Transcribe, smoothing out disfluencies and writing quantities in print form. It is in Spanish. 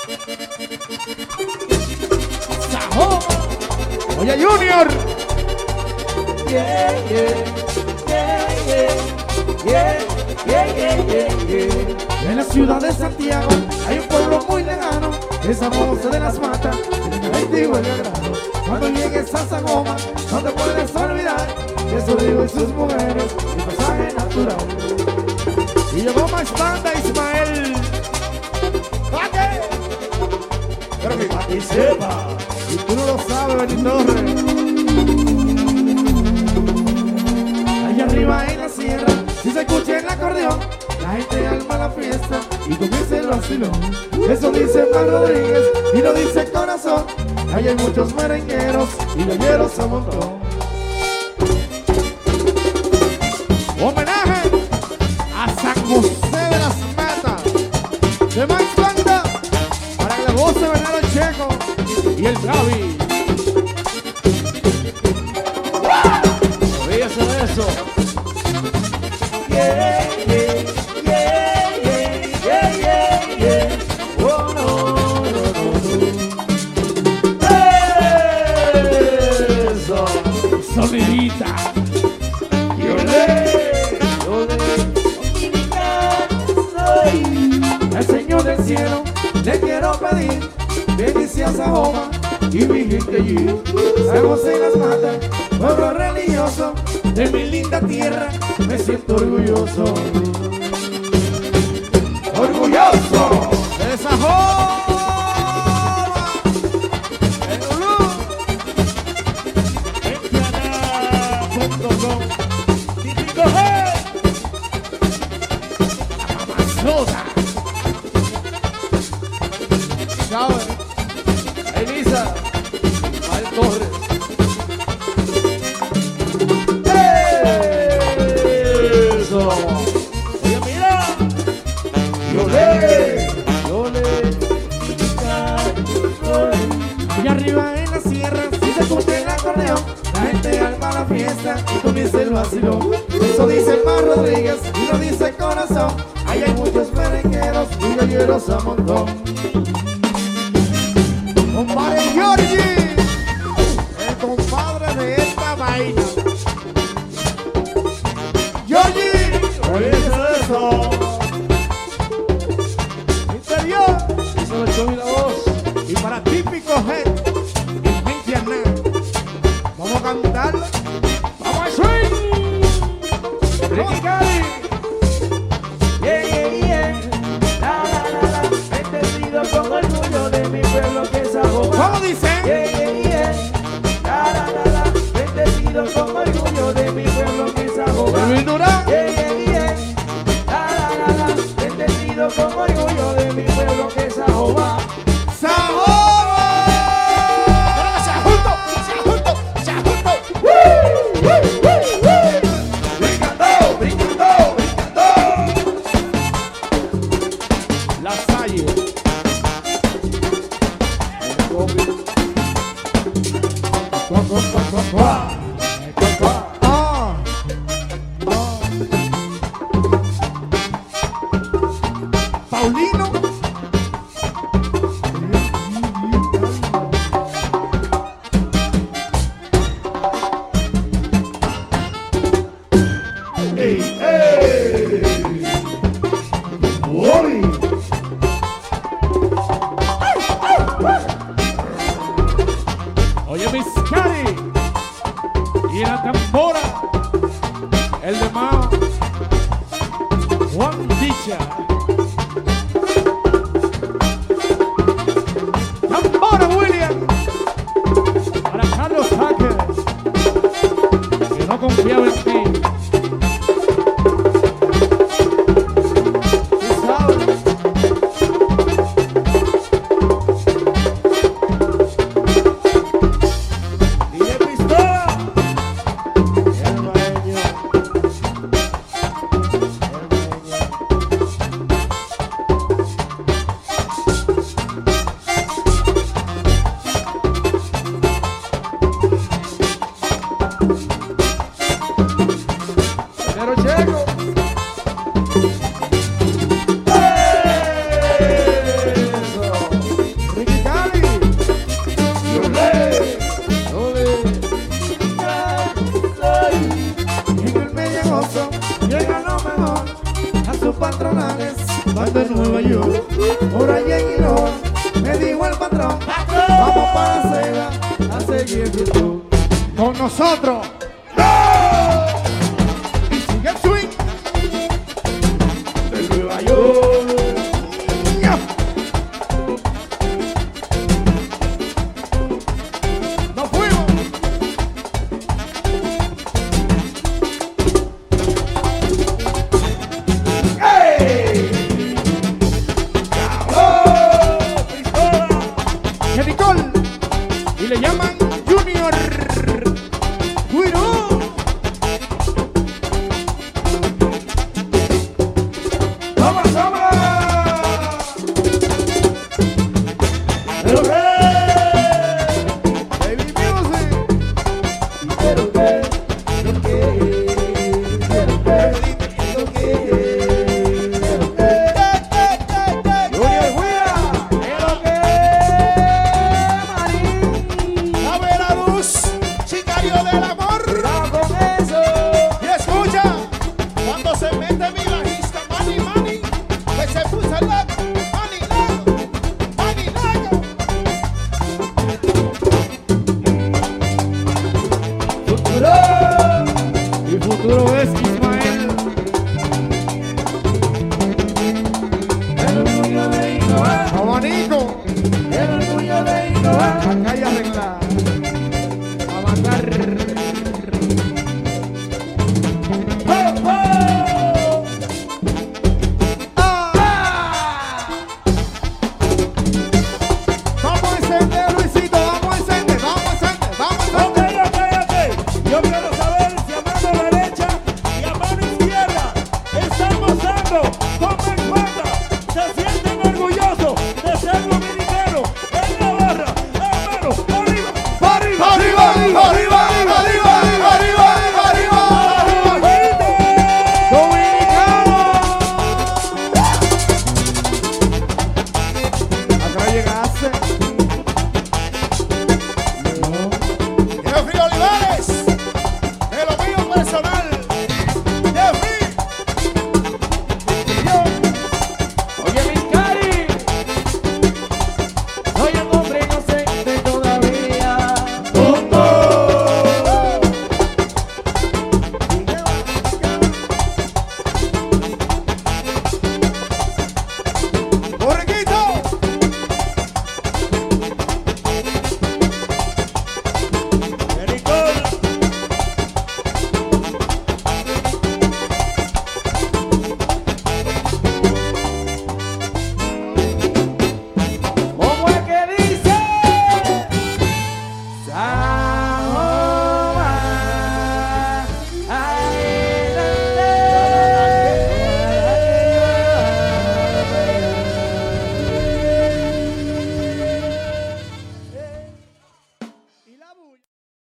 Sajoma. Oye, Junior. Yeah, yeah, yeah, yeah, yeah, yeah, yeah, yeah, yeah. En la ciudad de Santiago hay un pueblo muy lejano, esa voz de las matas, el antiguo el grano. Cuando llegues a Sajoma, no te puedes olvidar de su río y sus mujeres, y pasaje natural. Y llegó más banda Ismael. ¿Para qué? Pero que para que sepa, y tú no lo sabes, Benito Torres. Allá arriba en la sierra, si se escucha el acordeón, la gente alma la fiesta y comienza el vacilón. Eso dice Mar Rodríguez y lo dice el corazón. Ahí hay muchos merengueros y galleros a montón. Homenaje a San José de las Matas de Max Banda para que le goce Bernardo el Checo y el Gaby. Olvídese de eso. Yeah, yeah, yeah, yeah, yeah, yeah, yeah. Oh, no, no, no, no. Eso. Sonidita. Al Señor del cielo le quiero pedir bendición a Sajoma y mi gente allí. San José de las Matas, pueblo religioso de mi linda tierra, me siento orgulloso. Orgulloso de Sajoma. Típico G. Amazona. Chao. Elisa. Mal Torres. Eso. Oye, mira. Y arriba en la sierra, si se escucha el acordeón, la gente alma la fiesta y comienza el vacilón. Eso dice Mar Rodríguez y lo dice el corazón. Ahí hay muchos merengueros y galleros a montón. Compadre Giorgi, el compadre de esta vaina. Giorgi, Olvídese de eso. interior, hizo el show y la voz. Y para típico head, el Mentiana, vamos a cantarlo. Vamos a swing. Ricky Cali. Yeah, yeah, yeah. La, la, la, la. Bendecido con orgullo de mi pueblo que es Sajoma. ¿Cómo dice? Yeah, yeah, yeah. La, la, la, la. Bendecido con orgullo de mi pueblo que es Sajoma. Luis Durán. Yeah, yeah, yeah. La, la, la, la. Bendecido con orgullo de mi pueblo que es Sajoma. ¡Sajoma! ¡Pero que sea junto! ¡Sea junto! ¡Sea junto! Brincando, brincando, brincando. La Salle. Ah. Paulino. Ey, ey. Uy. Oye, Miss Cari. disfrutó. Con nosotros. Y sigue el swing. De Nueva York. Ya. Nos fuimos. ¡Ey! ¡Cabrón! ¡Pistola! Que Nicole. Y le llaman